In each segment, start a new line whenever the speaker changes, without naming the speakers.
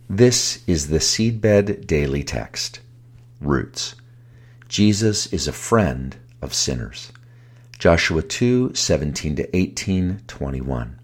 This is the Seedbed Daily Text. Roots. Jesus is a friend of sinners. Joshua 2:17-18, 21.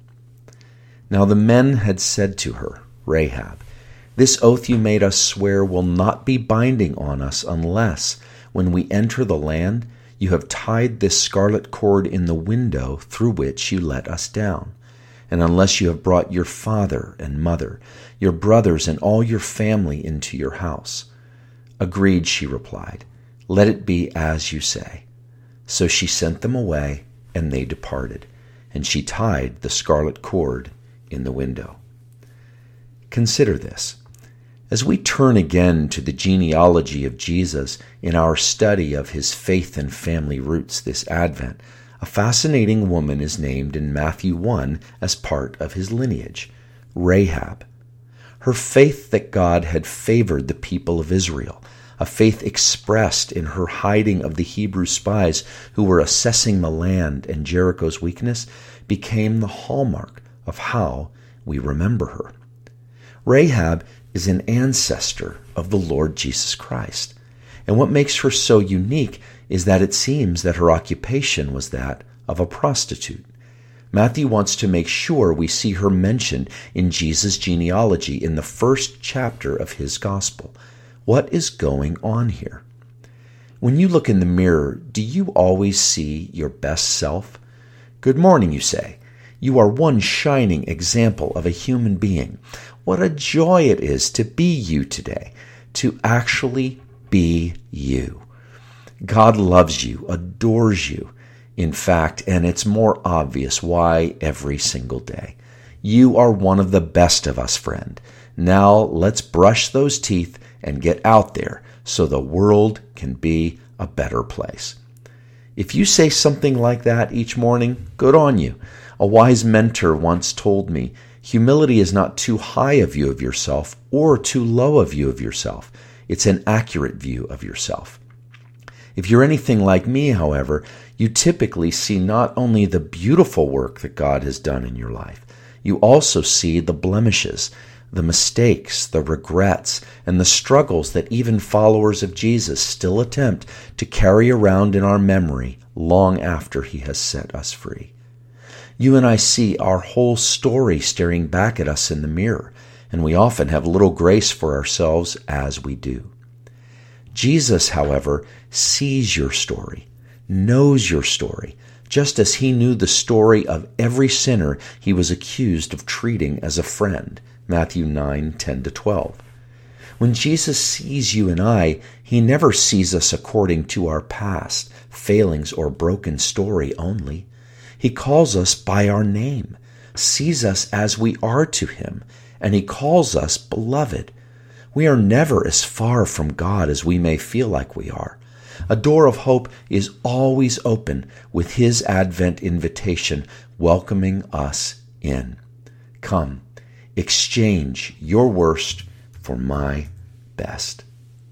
Now the men had said to her, Rahab, "This oath you made us swear will not be binding on us unless, when we enter the land, you have tied this scarlet cord in the window through which you let us down, and unless you have brought your father and mother, your brothers and all your family into your house." "Agreed," she replied. "Let it be as you say." So she sent them away, and they departed, and she tied the scarlet cord in the window. Consider this. As we turn again to the genealogy of Jesus in our study of his faith and family roots this Advent, a fascinating woman is named in Matthew 1 as part of his lineage, Rahab. Her faith that God had favored the people of Israel, a faith expressed in her hiding of the Hebrew spies who were assessing the land and Jericho's weakness, became the hallmark of how we remember her. Rahab is an ancestor of the Lord Jesus Christ, and what makes her so unique is that it seems that her occupation was that of a prostitute. Matthew wants to make sure we see her mentioned in Jesus' genealogy in the first chapter of his gospel. What is going on here? When you look in the mirror, do you always see your best self? Good morning, you say. You are one shining example of a human being. What a joy it is to be you today, to actually be you. God loves you, adores you. In fact, and it's more obvious why every single day. You are one of the best of us, friend. Now let's brush those teeth and get out there so the world can be a better place. If you say something like that each morning, good on you. A wise mentor once told me, humility is not too high a view of yourself or too low a view of yourself. It's an accurate view of yourself. If you're anything like me, however, you typically see not only the beautiful work that God has done in your life, you also see the blemishes, the mistakes, the regrets, and the struggles that even followers of Jesus still attempt to carry around in our memory long after he has set us free. You and I see our whole story staring back at us in the mirror, and we often have little grace for ourselves as we do. Jesus, however, sees your story, knows your story, just as he knew the story of every sinner he was accused of treating as a friend, Matthew 9:10-12. When Jesus sees you and I, he never sees us according to our past, failings, or broken story only. He calls us by our name, sees us as we are to him, and he calls us beloved. We are never as far from God as we may feel like we are. A door of hope is always open with his Advent invitation welcoming us in. Come, exchange your worst for my best.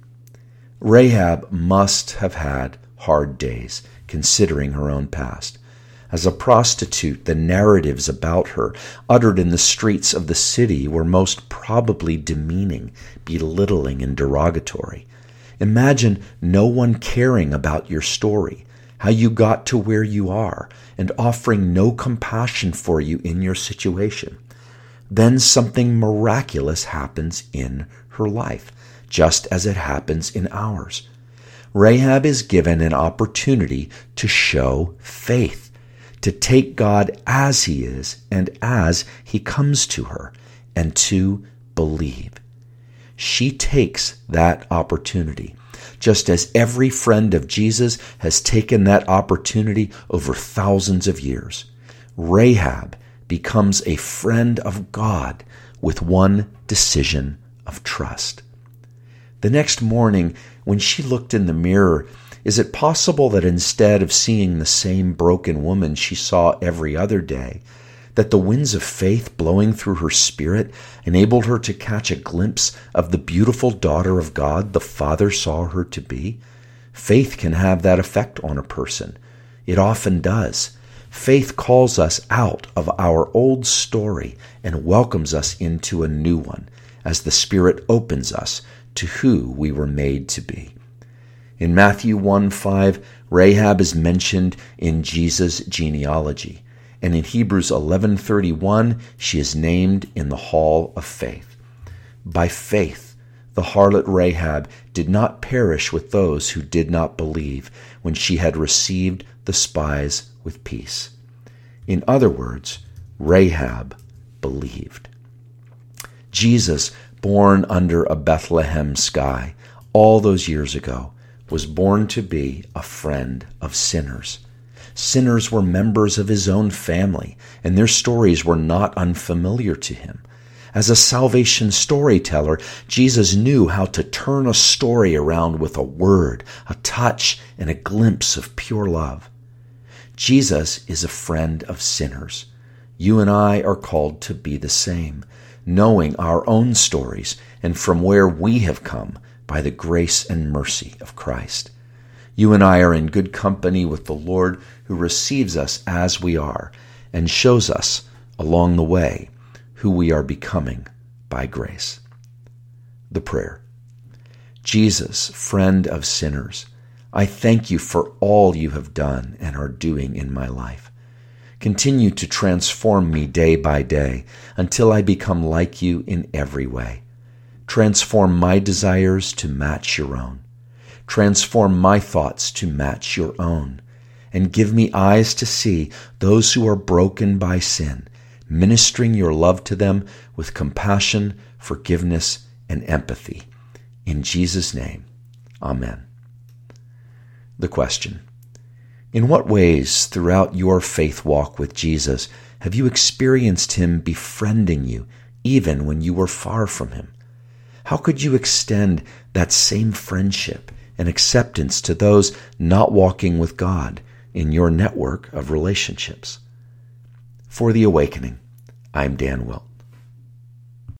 Rahab must have had hard days, considering her own past. As a prostitute, the narratives about her, uttered in the streets of the city, were most probably demeaning, belittling, and derogatory. Imagine no one caring about your story, how you got to where you are, and offering no compassion for you in your situation. Then something miraculous happens in her life, just as it happens in ours. Rahab is given an opportunity to show faith, to take God as he is and as he comes to her, and to believe. She takes that opportunity, just as every friend of Jesus has taken that opportunity over thousands of years. Rahab becomes a friend of God with one decision of trust. The next morning, when she looked in the mirror, is it possible that instead of seeing the same broken woman she saw every other day, that the winds of faith blowing through her spirit enabled her to catch a glimpse of the beautiful daughter of God the Father saw her to be? Faith can have that effect on a person. It often does. Faith calls us out of our old story and welcomes us into a new one, as the Spirit opens us to who we were made to be. In Matthew 1:5, Rahab is mentioned in Jesus' genealogy, and in Hebrews 11:31, she is named in the hall of faith. By faith, the harlot Rahab did not perish with those who did not believe when she had received the spies with peace. In other words, Rahab believed. Jesus, born under a Bethlehem sky all those years ago, was born to be a friend of sinners. Sinners were members of his own family, and their stories were not unfamiliar to him. As a salvation storyteller, Jesus knew how to turn a story around with a word, a touch, and a glimpse of pure love. Jesus is a friend of sinners. You and I are called to be the same, knowing our own stories and from where we have come by the grace and mercy of Christ. You and I are in good company with the Lord, who receives us as we are and shows us along the way who we are becoming by grace. The prayer. Jesus, friend of sinners, I thank you for all you have done and are doing in my life. Continue to transform me day by day until I become like you in every way. Transform my desires to match your own. Transform my thoughts to match your own. And give me eyes to see those who are broken by sin, ministering your love to them with compassion, forgiveness, and empathy. In Jesus' name, amen. The question: in what ways throughout your faith walk with Jesus have you experienced him befriending you even when you were far from him? How could you extend that same friendship and acceptance to those not walking with God in your network of relationships? For The Awakening, I'm Dan Wilk.